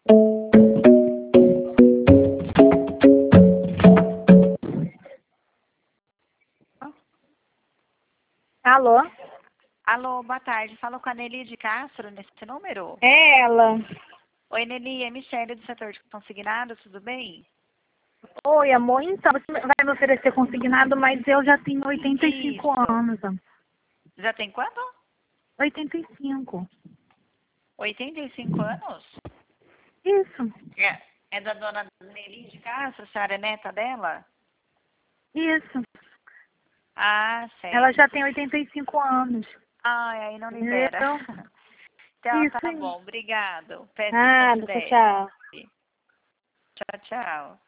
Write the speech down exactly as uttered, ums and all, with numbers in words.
Alô? Alô, boa tarde. Falo com a Nelly de Castro nesse número? É ela. Oi, Nelly, é Michele do setor de consignado, tudo bem? Oi, amor. Então, você vai me oferecer consignado, mas eu já tenho oitenta e cinco Isso. anos. Amor. Já tem quanto? oitenta e cinco. oitenta e cinco anos? Isso, É, é da dona Nelly de Castro, a senhora é neta dela? isso. Ah, Ela já certo. tem oitenta e cinco anos. Ai, aí não libera. Entendeu? Então Isso tá aí. bom, obrigado. Peço que não Ah, te tchau, deve. tchau. Tchau, tchau.